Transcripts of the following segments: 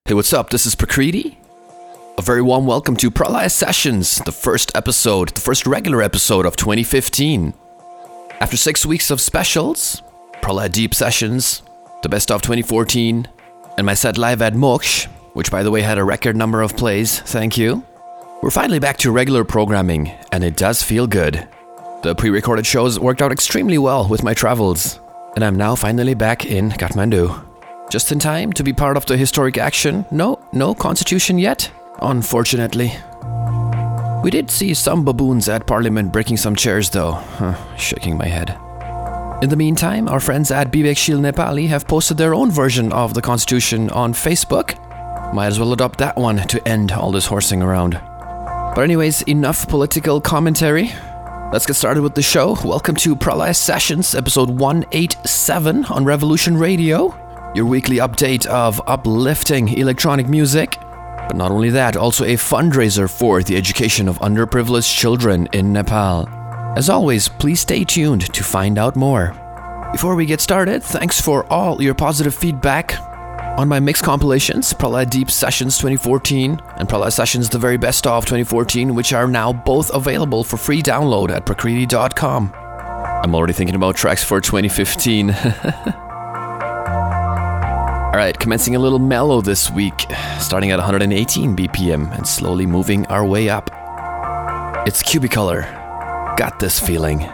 Hey, what's up? This is Prakriti. A very warm welcome to Pralaya Sessions, the first regular episode of 2015. After 6 weeks of specials, Pralaya Deep Sessions, the best of 2014, and my set live at Moksh, which by the way had a record number of plays, thank you. We're finally back to regular programming, and it does feel good. The pre-recorded shows worked out extremely well with my travels, and I'm now finally back in Kathmandu. Just in time to be part of the historic action. No constitution yet, unfortunately. We did see some baboons at Parliament breaking some chairs though. Shaking my head. In the meantime, our friends at Vivekshil Nepali have posted their own version of the constitution on Facebook. Might as well adopt that one to end all this horsing around. But anyways, enough political commentary. Let's get started with the show. Welcome to Pralaya Sessions, episode 187 on Revolution Radio. Your weekly update of uplifting electronic music. But not only that, also a fundraiser for the education of underprivileged children in Nepal. As always, please stay tuned to find out more. Before we get started, thanks for all your positive feedback on my mix compilations, Pralaya Deep Sessions 2014 and Pralaya Sessions The Very Best of 2014, which are now both available for free download at prakriti.com. I'm already thinking about tracks for 2015. Alright, commencing a little mellow this week, starting at 118 BPM and slowly moving our way up. It's Cubicolor. Got This Feeling.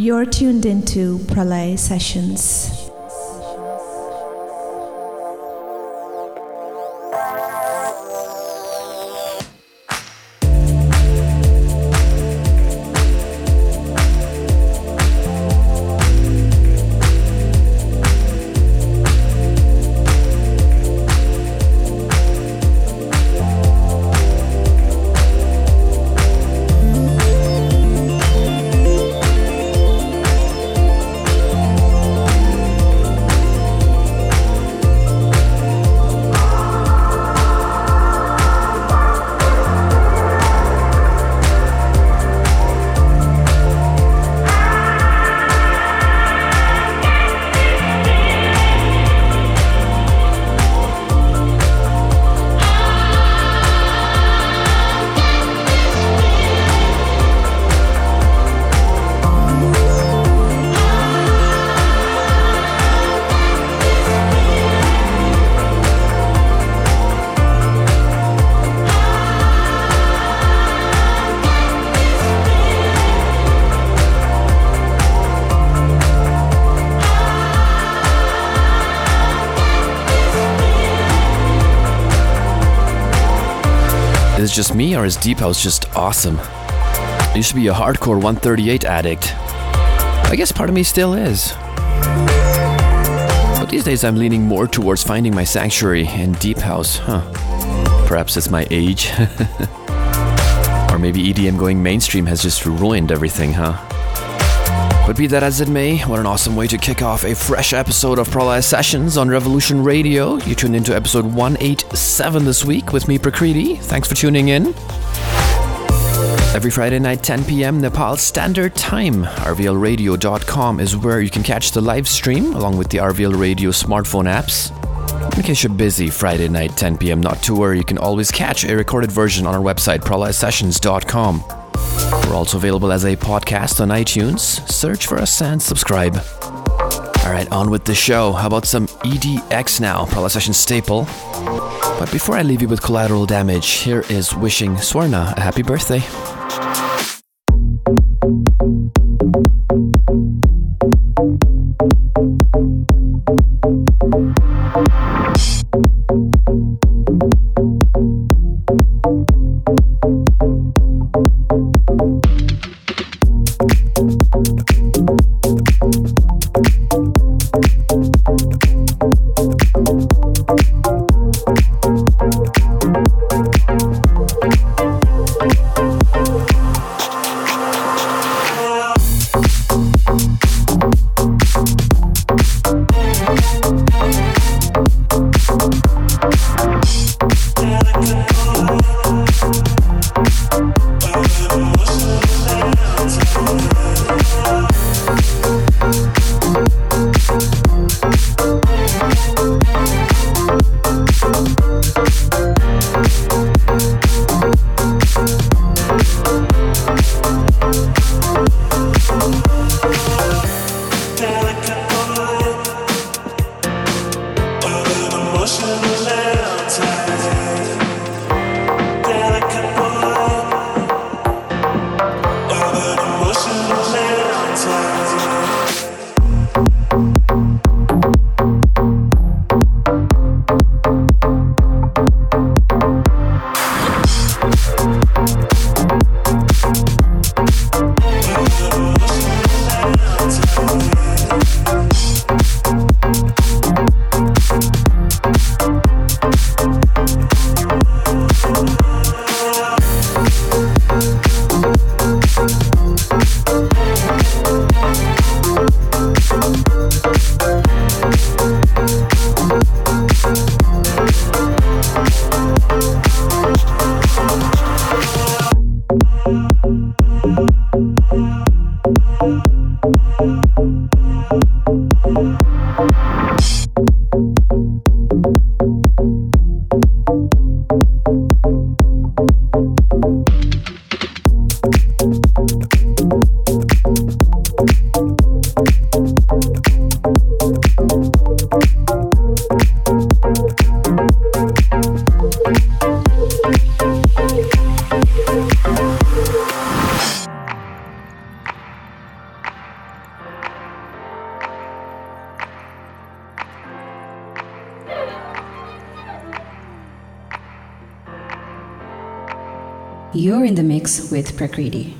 You're tuned into Pralay Sessions. Is it just me, or is Deep House just awesome? I used to be a hardcore 138 addict. I guess part of me still is. But these days I'm leaning more towards finding my sanctuary in Deep House, Perhaps it's my age. Or maybe EDM going mainstream has just ruined everything, But be that as it may, what an awesome way to kick off a fresh episode of Pralaya Sessions on Revolution Radio. You tuned into episode 187 this week with me, Prakriti. Thanks for tuning in. Every Friday night, 10 p.m. Nepal Standard Time. RVLradio.com is where you can catch the live stream along with the RVL Radio smartphone apps. In case you're busy Friday night, 10 p.m., not to worry, you can always catch a recorded version on our website, pralayasessions.com. We're also available as a podcast on iTunes. Search for us and subscribe. Alright, on with the show. How about some EDX now, Pralaya Sessions staple. But before I leave you with Collateral Damage, here is wishing Swarna a happy birthday. You're in the mix with Prakriti.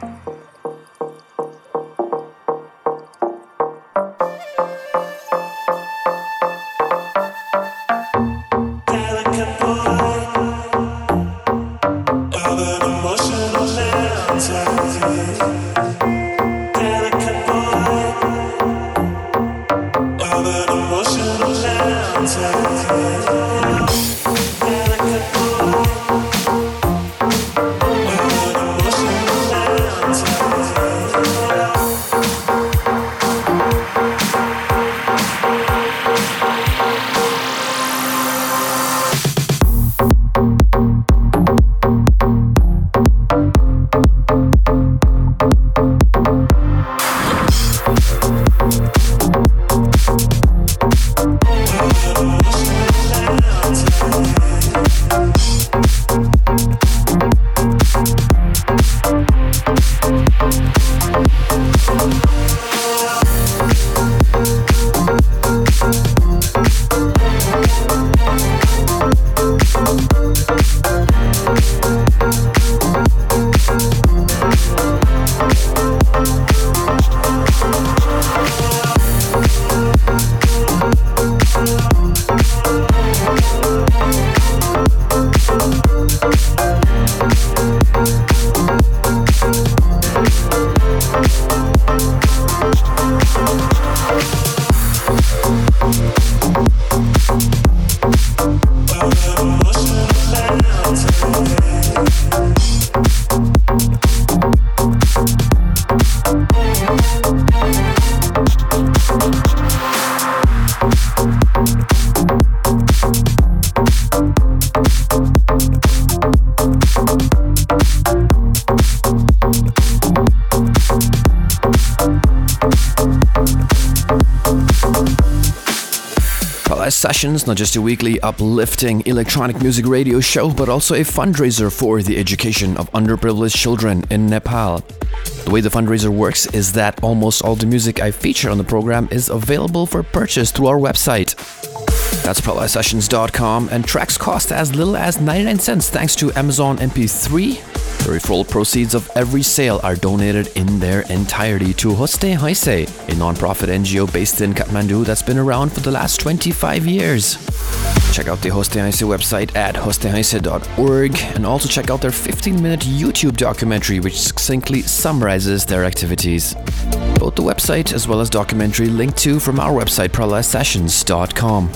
Sessions, not just a weekly uplifting electronic music radio show, but also a fundraiser for the education of underprivileged children in Nepal. The way the fundraiser works is that almost all the music I feature on the program is available for purchase through our website. That's PralaySessions.com, and tracks cost as little as 99 cents thanks to Amazon MP3. The referral proceeds of every sale are donated in their entirety to Hoste Haise, a non-profit NGO based in Kathmandu that's been around for the last 25 years. Check out the Hoste Haise website at hostehaise.org, and also check out their 15-minute YouTube documentary which succinctly summarizes their activities. Both the website as well as documentary linked to from our website PralaySessions.com.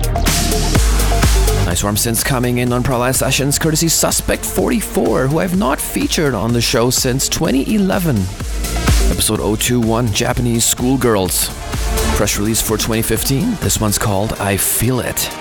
Nice warm synths coming in on Pralaya Sessions, courtesy Suspect 44, who I've not featured on the show since 2011. Episode 021, Japanese Schoolgirls. Press release for 2015. This one's called I Feel It.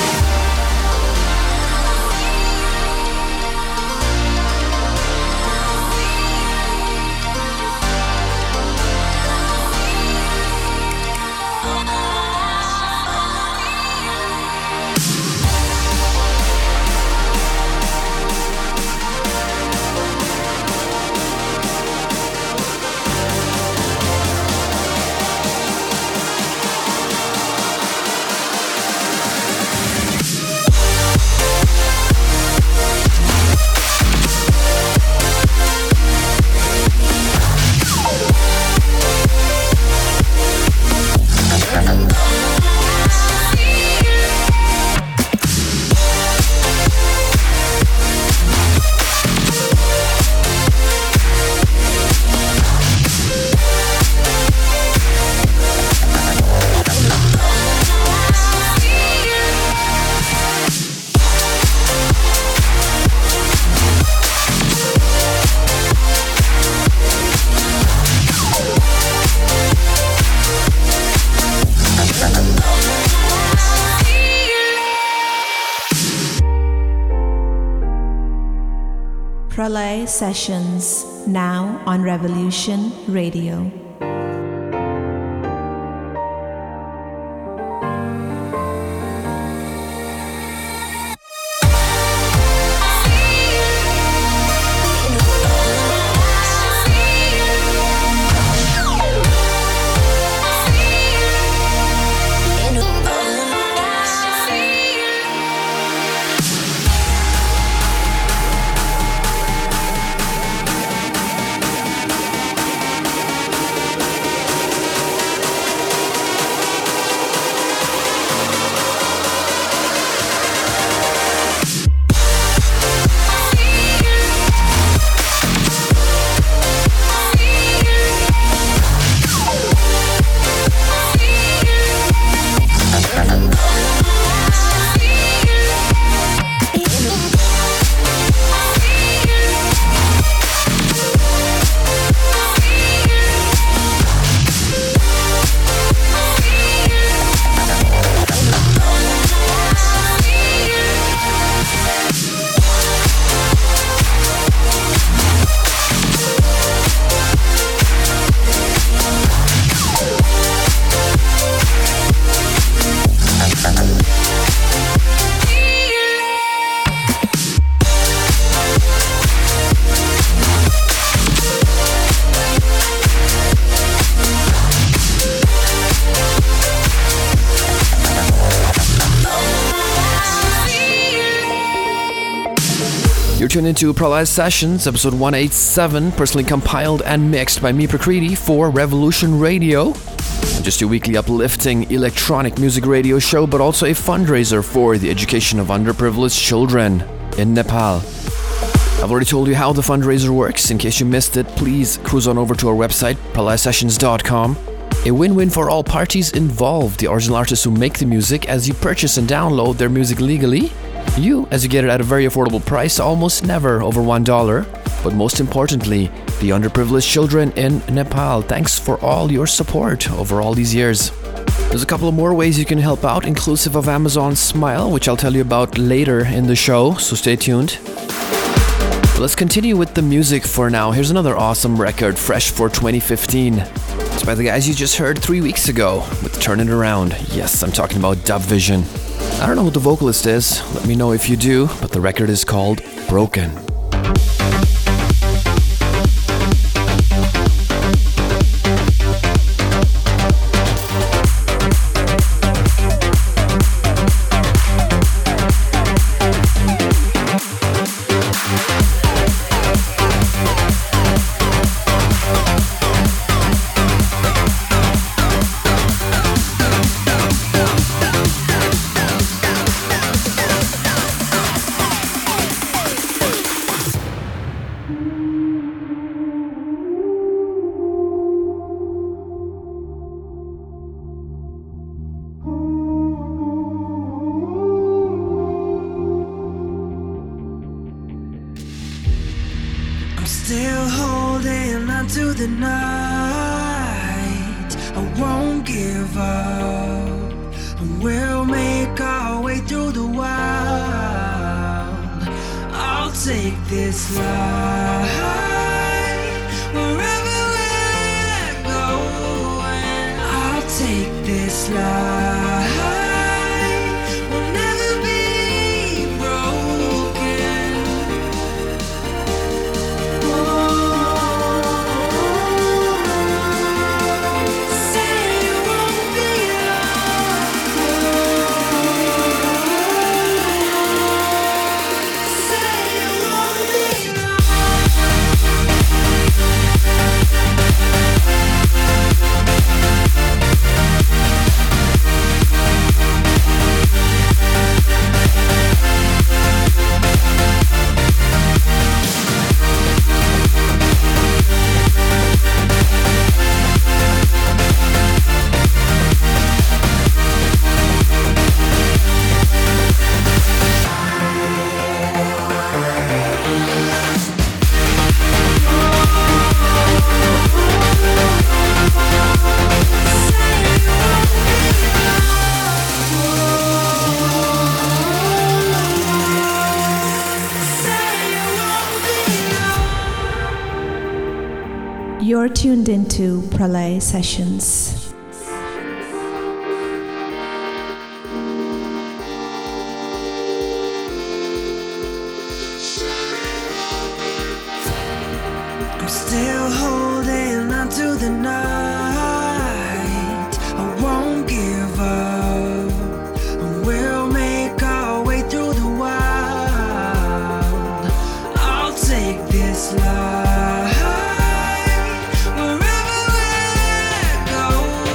Pralay Sessions, now on Revolution Radio. tuned into Pralaya Sessions, episode 187, personally compiled and mixed by me, Prakriti, for Revolution Radio. Just your weekly uplifting electronic music radio show, but also a fundraiser for the education of underprivileged children in Nepal. I've already told you how the fundraiser works. In case you missed it, please cruise on over to our website, pralayasessions.com. A win-win for all parties involved. The original artists who make the music, as you purchase and download their music legally. You, as you get it at a very affordable price, almost never over $1. But most importantly, the underprivileged children in Nepal. Thanks for all your support over all these years. There's a couple of more ways you can help out, inclusive of Amazon Smile, which I'll tell you about later in the show, so stay tuned. Let's continue with the music for now. Here's another awesome record, fresh for 2015. It's by the guys you just heard 3 weeks ago with Turn It Around. Yes, I'm talking about Dub Vision. I don't know who the vocalist is, let me know if you do, but the record is called Broken. Still holding on to the night. I won't give up. We'll make our way through the wild. I'll take this life wherever we're going. I'll take this life. We'll never be broken. You're tuned into Pralaya Sessions. I'm still holding on to the night. I won't give up. We'll make our way through the wild. I'll take this life wherever we're going.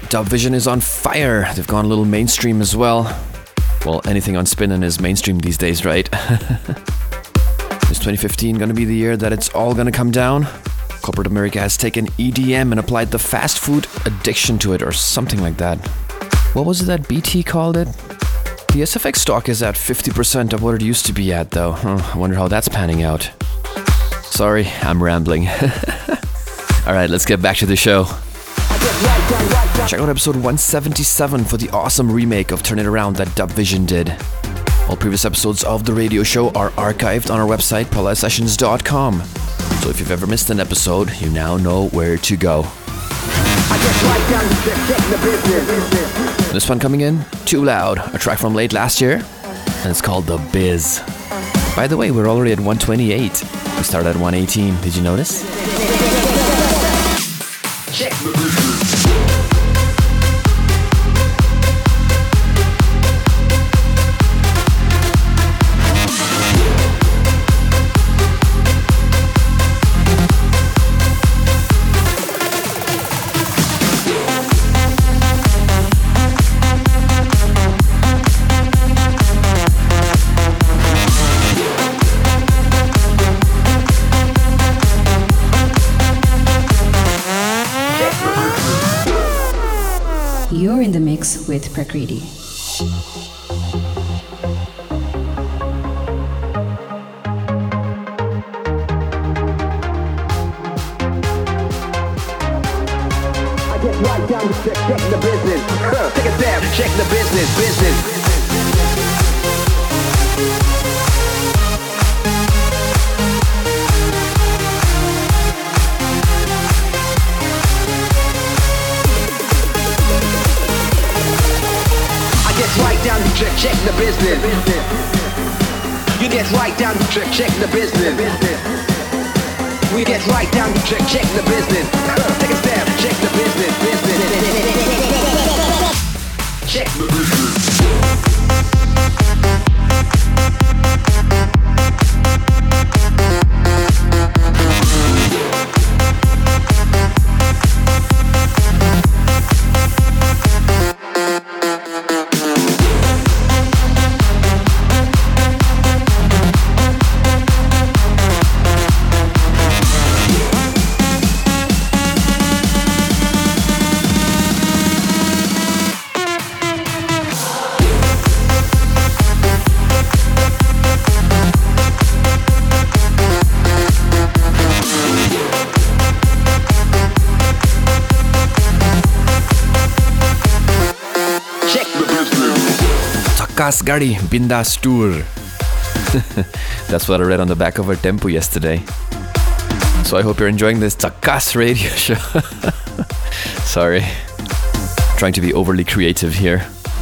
Dub Vision is on fire. They've gone a little mainstream as well. Well, anything on spinning is mainstream these days, right? Is 2015 going to be the year that it's all going to come down? Corporate America has taken EDM and applied the fast food addiction to it, or something like that. What was it that BT called it? The SFX stock is at 50% of what it used to be at, though. I wonder how that's panning out. Sorry, I'm rambling. Alright, let's get back to the show. Check out episode 177 for the awesome remake of Turn It Around that Dub Vision did. All previous episodes of the radio show are archived on our website, ProlaiSessions.com. So if you've ever missed an episode, you now know where to go. This one coming in, Too Loud, a track from late last year, and it's called The Biz. By the way, we're already at 128. We started at 118, did you notice? Check. You're in the mix with Prakriti. I get right down to check the business. Take a step, check the business. Right down to check the business. You get right down to check the business. We get right down to check the business. Take a step, check the business. Check the business. Gari Bindas Tour. That's what I read on the back of our tempo yesterday. So I hope you're enjoying this Takas radio show. Sorry. Trying to be overly creative here.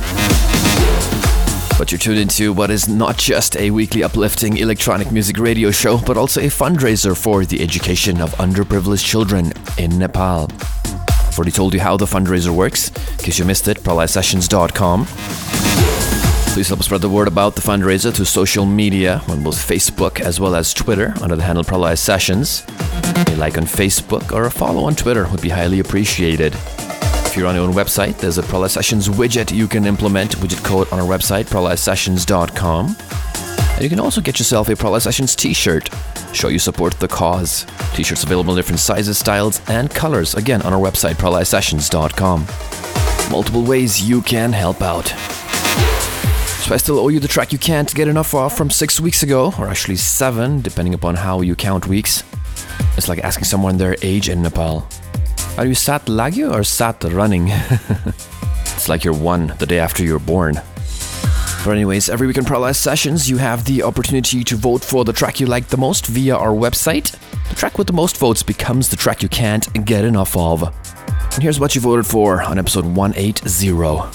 But you're tuned into what is not just a weekly uplifting electronic music radio show, but also a fundraiser for the education of underprivileged children in Nepal. I've already told you how the fundraiser works. In case you missed it, ProlaiSessions.com. Please help spread the word about the fundraiser to social media on both Facebook as well as Twitter under the handle Prolai Sessions. A like on Facebook or a follow on Twitter would be highly appreciated. If you're on your own website, there's a Prolai Sessions widget you can implement, widget code on our website, ProlaiSessions.com. And you can also get yourself a Prolai Sessions t-shirt. Show you support the cause. T-shirts available in different sizes, styles, and colors. Again, on our website, ProlaiSessions.com. Multiple ways you can help out. So I still owe you the track you can't get enough of from 6 weeks ago, or actually 7, depending upon how you count weeks. It's like asking someone their age in Nepal. Are you sat lagyo or sat running? It's like you're 1 the day after you're born. But anyways, every week in Prolai Sessions, you have the opportunity to vote for the track you like the most via our website. The track with the most votes becomes the track you can't get enough of. And here's what you voted for on episode 180.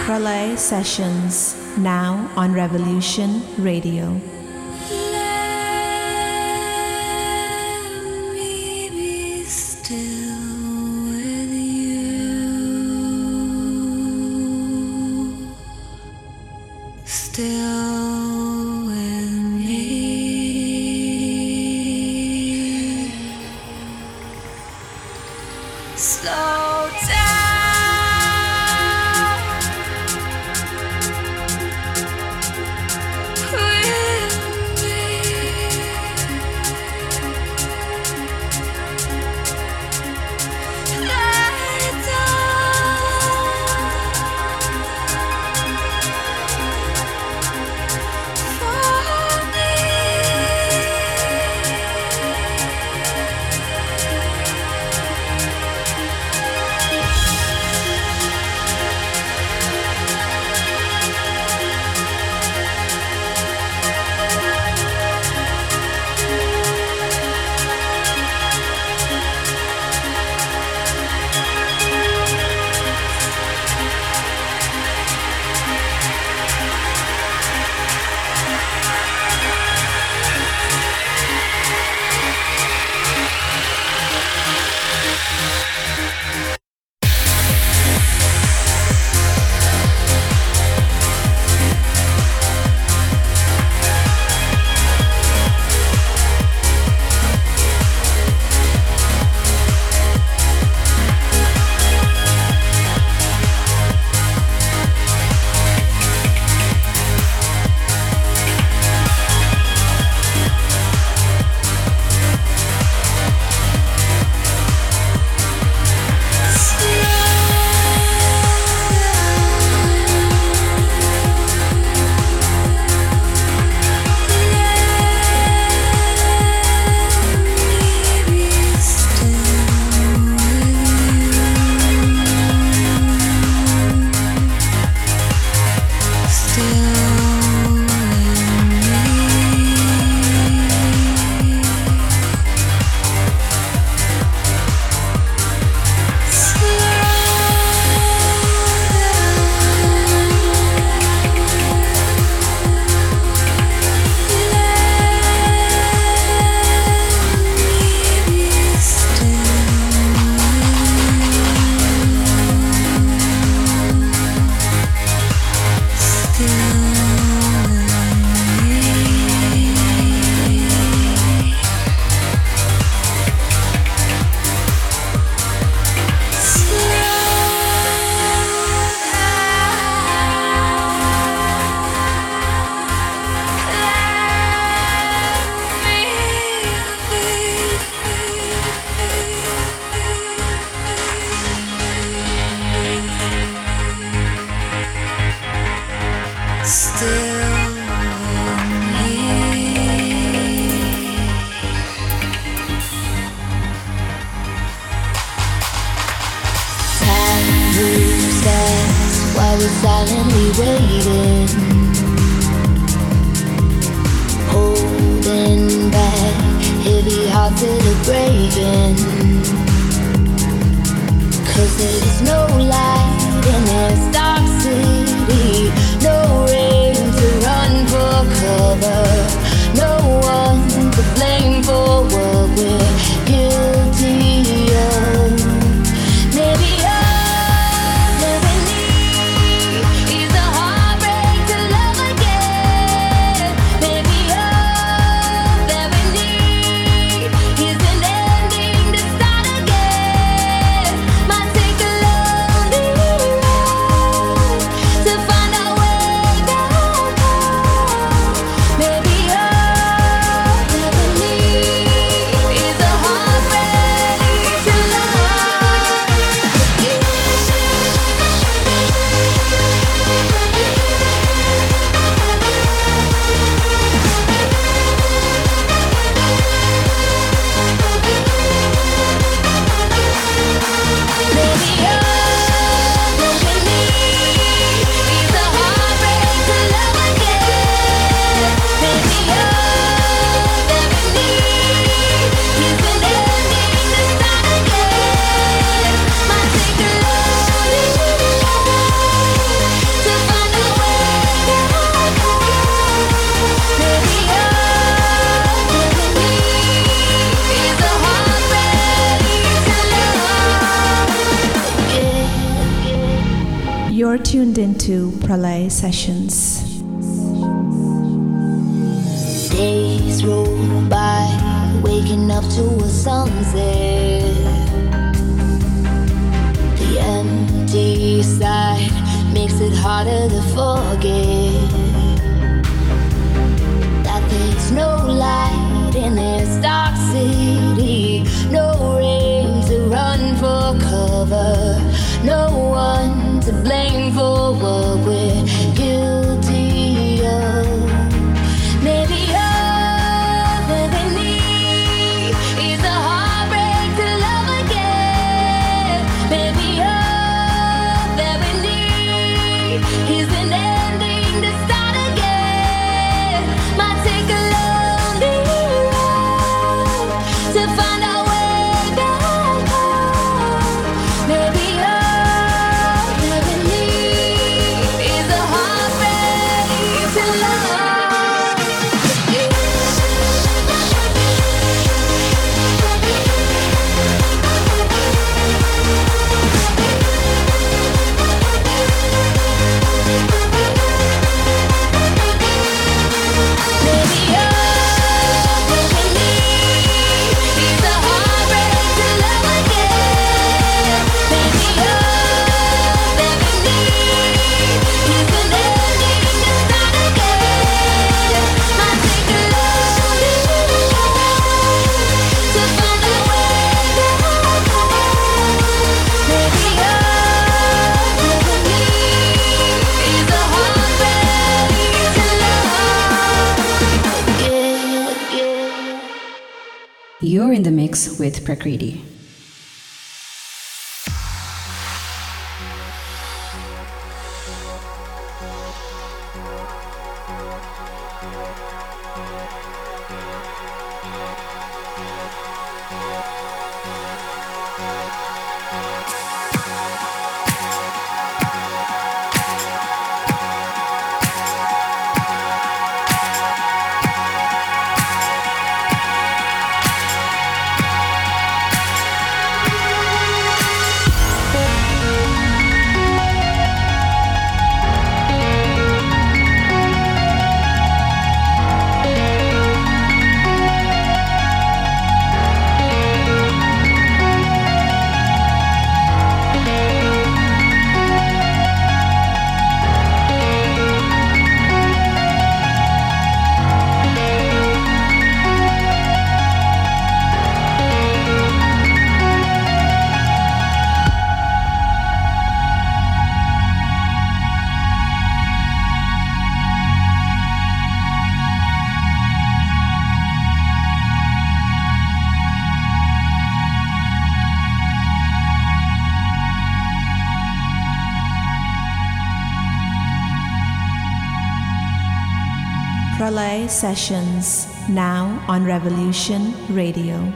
Pralay Sessions, now on Revolution Radio. Silently waiting, holding back, heavy hearts that are breaking. 'Cause there's no light in this dark city, no rain to run for cover, no one to blame for what we're guilty of. Maybe Might take a lonely You're tuned into Pralay Sessions. Days roll by, waking up to a sunset. The empty side makes it harder to forget that there's no light in this dark city, no rain to run for cover, no one to blame for what we're guilty of. Maybe all that we need is a heartbreak to love again. Maybe all that we need is an ending to start again. Might take a lonely road to find our way back home. Maybe all that we need is a heartbreak to love. You're in the mix with Prakriti. Pralay Sessions, now on Revolution Radio.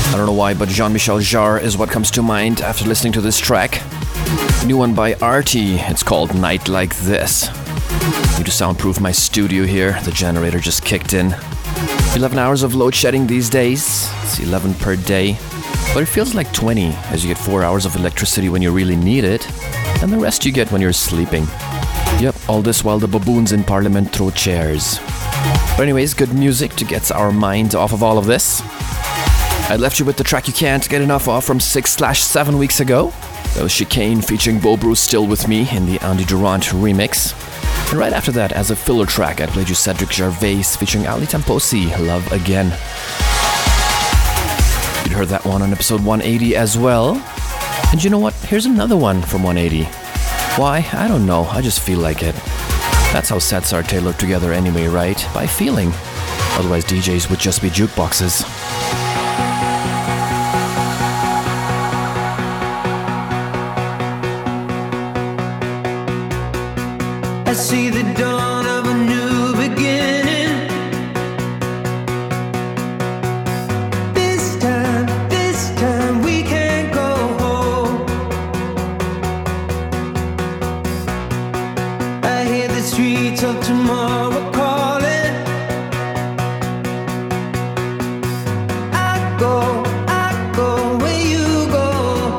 I don't know why, but Jean-Michel Jarre is what comes to mind after listening to this track. New one by Artie. It's called Night Like This. Need to soundproof my studio here. The generator just kicked in. 11 hours of load shedding these days. It's 11 per day. But it feels like 20 as you get 4 hours of electricity when you really need it, and the rest you get when you're sleeping. Yep, all this while the baboons in Parliament throw chairs. But anyways, good music to get our mind off of all of this. I left you with the track you can't get enough of from 6/7 weeks ago. That was Chicane featuring Bo Bruce Still With Me in the Andy Durant remix. And right after that, as a filler track, I played you Cedric Gervais featuring Ali Tamposi, Love Again. You'd heard that one on episode 180 as well. And you know what? Here's another one from 180. Why? I don't know. I just feel like it. That's how sets are tailored together anyway, right? By feeling. Otherwise DJs would just be jukeboxes. I see the dawn of a new beginning. This time we can't go home. I hear the streets of tomorrow calling. I go where you go.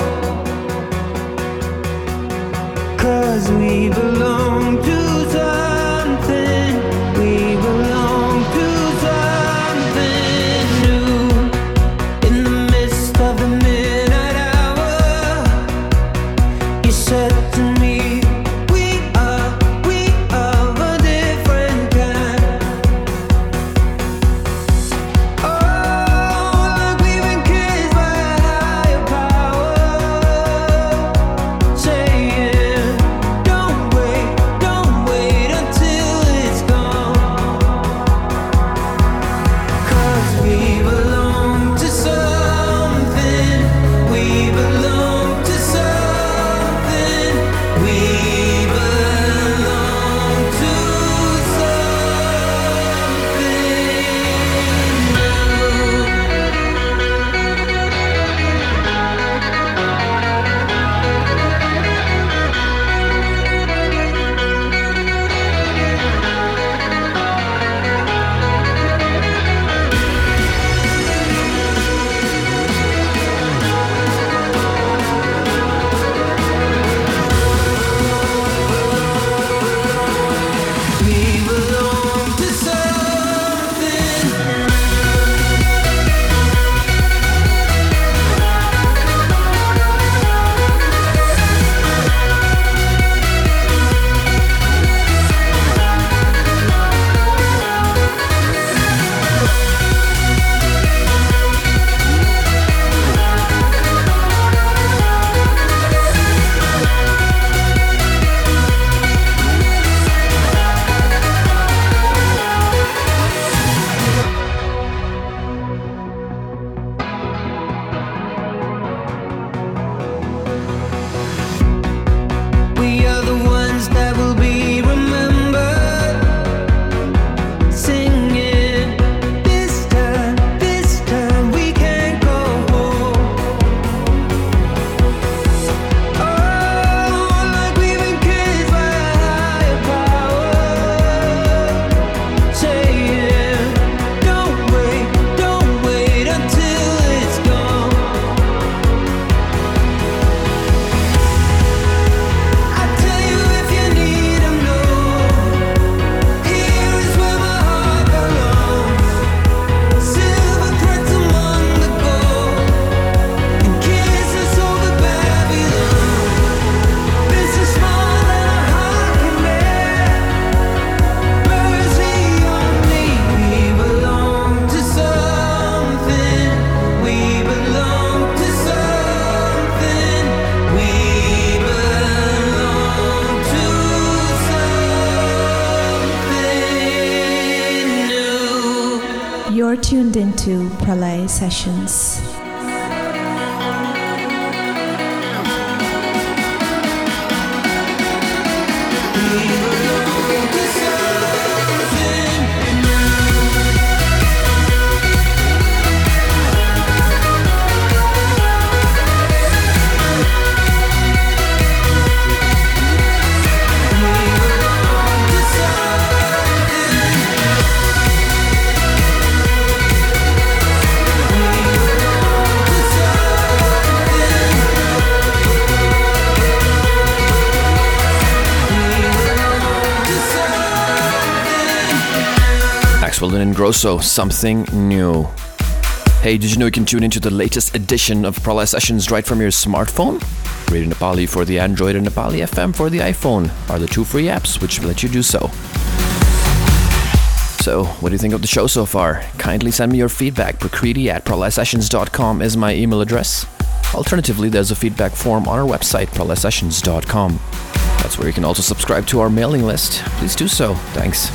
'Cause we belong to something. We belong to something new. In the midst of the midnight hour, you said to me, we are of a different kind. Oh, like we've been kissed by a higher power, saying, don't wait until it's gone. 'Cause we belong to something. We belong to something. We belong to we are the ones that will be remembered, singing. This time we can't go home. Oh, like we've been kissed by a higher power, saying, don't wait until it's gone. I tell you if you need 'em, no. Here is where my heart belongs. Silver threads among the gold, and kisses over Babylon. This is more than a heart can bear. Mercy on me. We belong to something. We belong to something. We belong to something new. You're tuned into Pralay Sessions. Grosso, Something New. Hey, did you know you can tune into the latest edition of Pralaya Sessions right from your smartphone? Radio Nepali for the Android and Nepali FM for the iPhone are the two free apps which let you do so. So, what do you think of the show so far? Kindly send me your feedback. prakriti@pralayasessions.com is my email address. Alternatively, there's a feedback form on our website, pralayasessions.com. That's where you can also subscribe to our mailing list. Please do so. Thanks.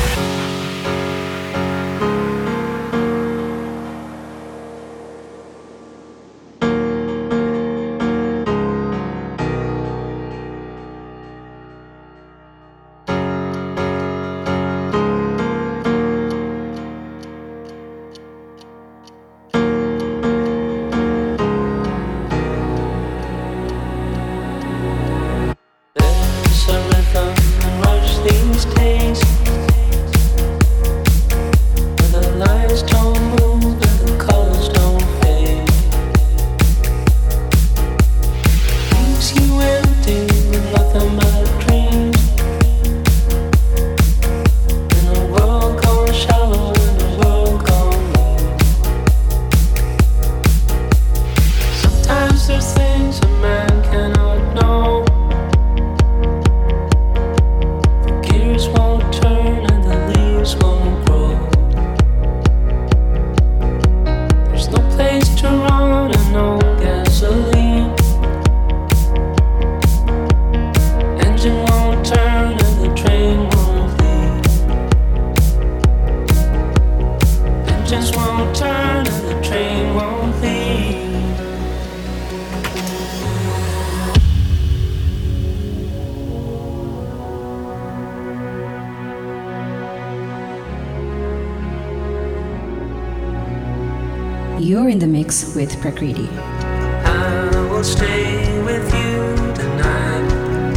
You're in the mix with Prakriti. I will stay with you tonight.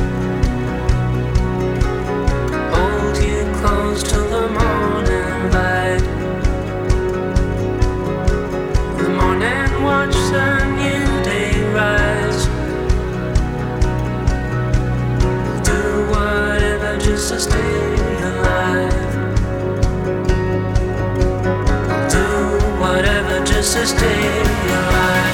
Hold you close till the morning light. The morning watch the new day rise. Do whatever just to stay alive. Whatever just to stay alive.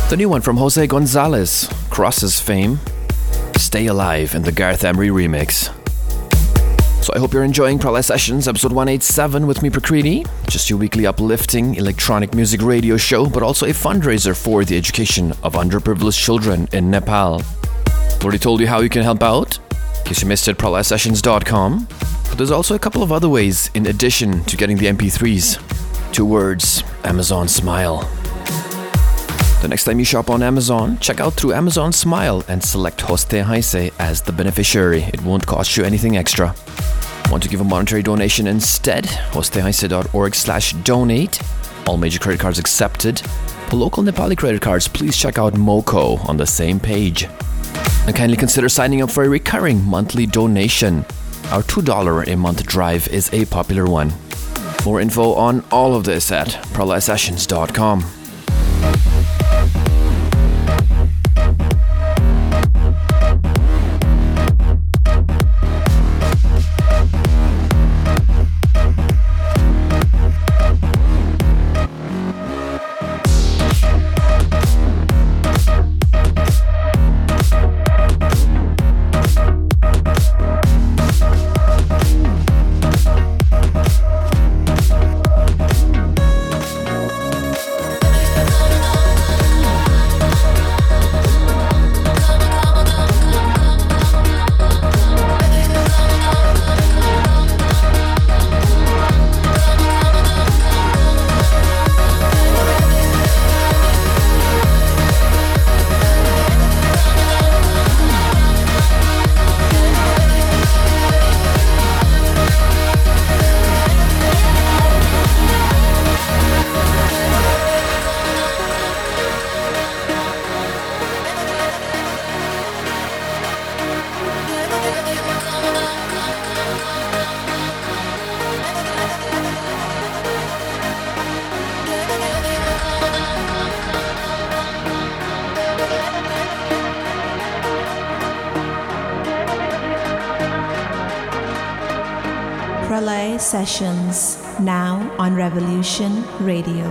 The new one from Jose Gonzalez, Cross's fame, Stay Alive in the Garth Emery remix. So I hope you're enjoying Pralaya Sessions, episode 187 with me, Prakriti. Just your weekly uplifting electronic music radio show, but also a fundraiser for the education of underprivileged children in Nepal. Already told you how you can help out, in case you missed it, pralayasessions.com. But there's also a couple of other ways in addition to getting the MP3s. 2 words, Amazon Smile. The next time you shop on Amazon, check out through Amazon Smile and select Hoste Haise as the beneficiary. It won't cost you anything extra. Want to give a monetary donation instead? hostehaise.org/donate. All major credit cards accepted. For local Nepali credit cards, please check out MoCo on the same page. And kindly consider signing up for a recurring monthly donation. Our $2 a month drive is a popular one. More info on all of this at pralayasessions.com. Pralaya Sessions, now on Revolution Radio.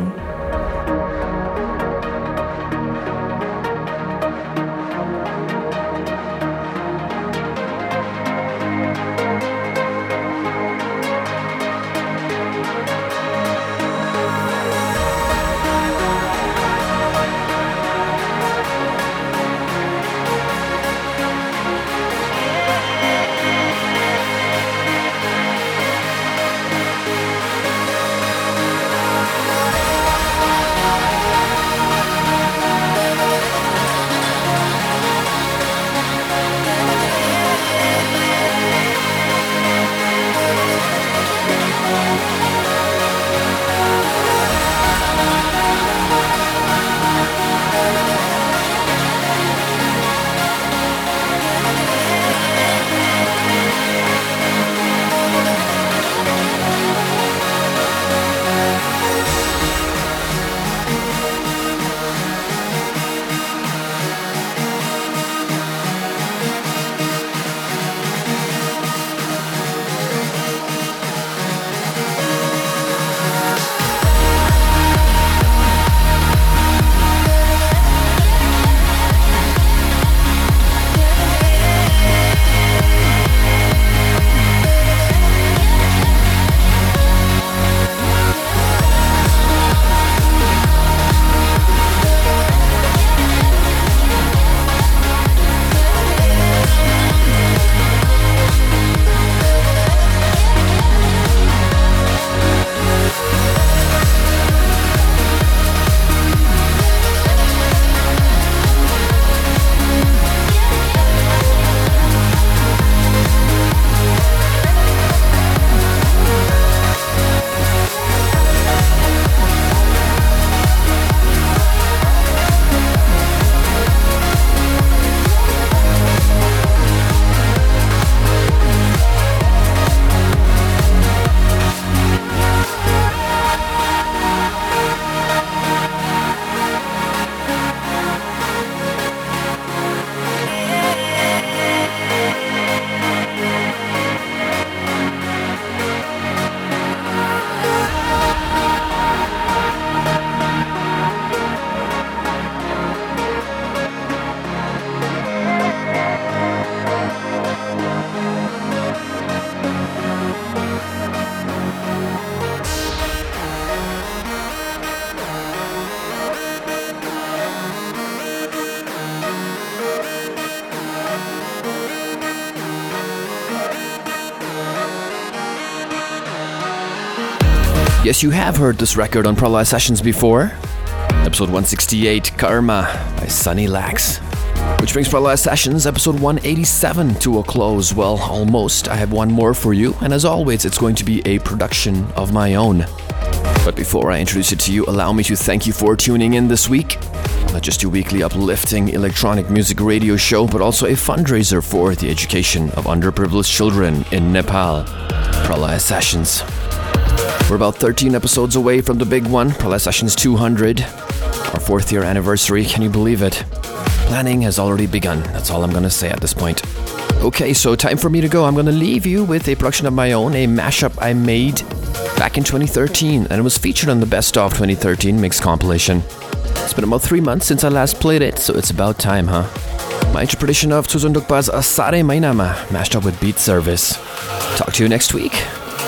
Yes, you have heard this record on Pralaya Sessions before. Episode 168, Karma by Sunny Lax. Which brings Pralaya Sessions episode 187 to a close. Well, almost. I have one more for you, and as always, it's going to be a production of my own. But before I introduce it to you, allow me to thank you for tuning in this week. Not just your weekly uplifting electronic music radio show, but also a fundraiser for the education of underprivileged children in Nepal. Pralaya Sessions. We're about 13 episodes away from the big one, Pralaya Sessions 200. Our 4th year anniversary, can you believe it? Planning has already begun, that's all I'm gonna say at this point. Okay, so time for me to go. I'm gonna leave you with a production of my own, a mashup I made back in 2013, and it was featured on the Best of 2013 mix compilation. It's been about 3 months since I last played it, so it's about time, huh? My interpretation of Tuzundukpa's Asare Mainama, mashed up with Beat Service. Talk to you next week.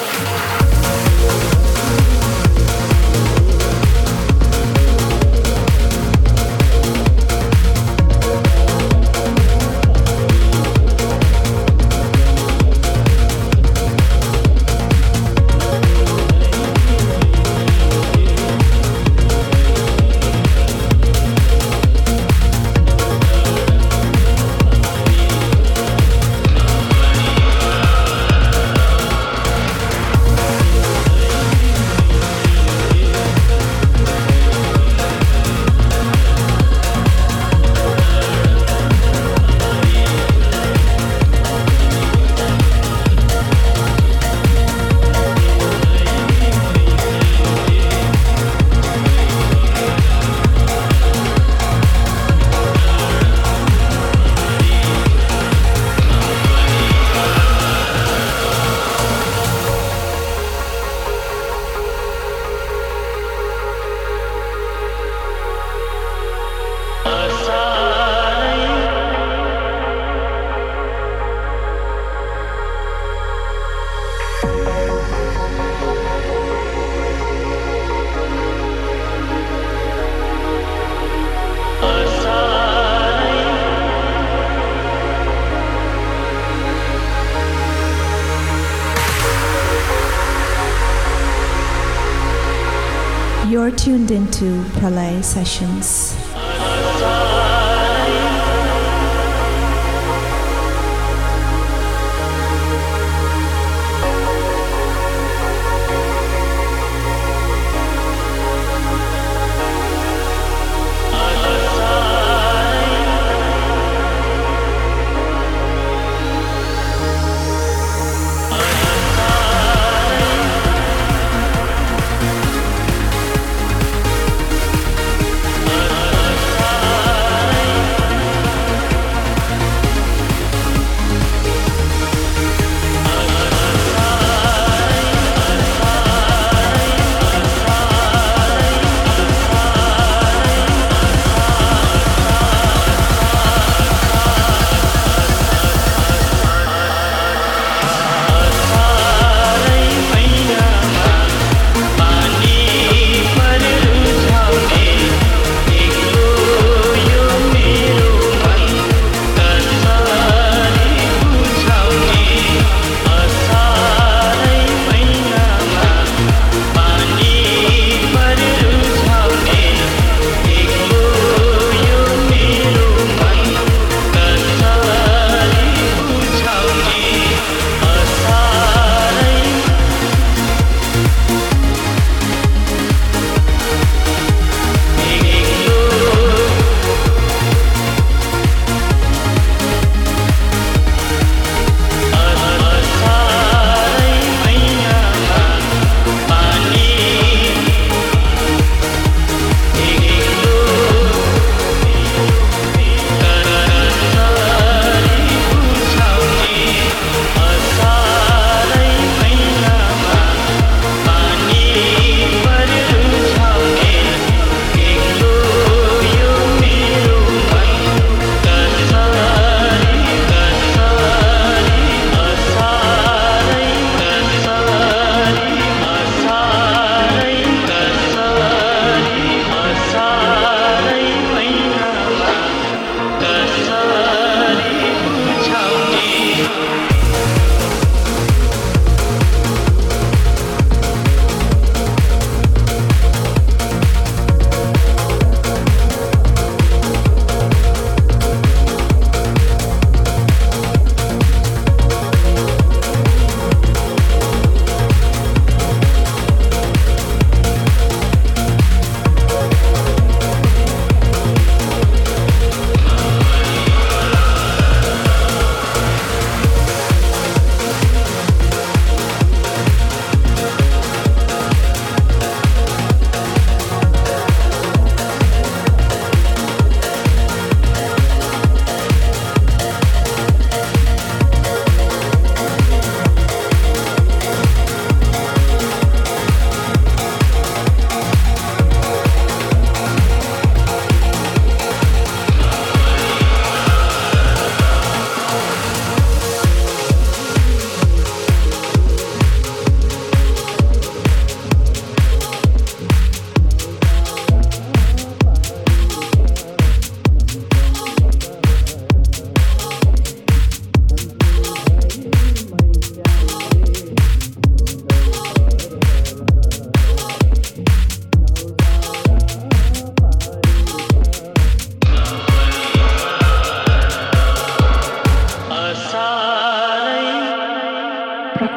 You're tuned into Pralaya Sessions.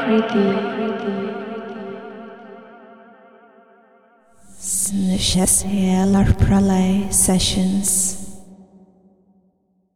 Snushes Pralay Sessions.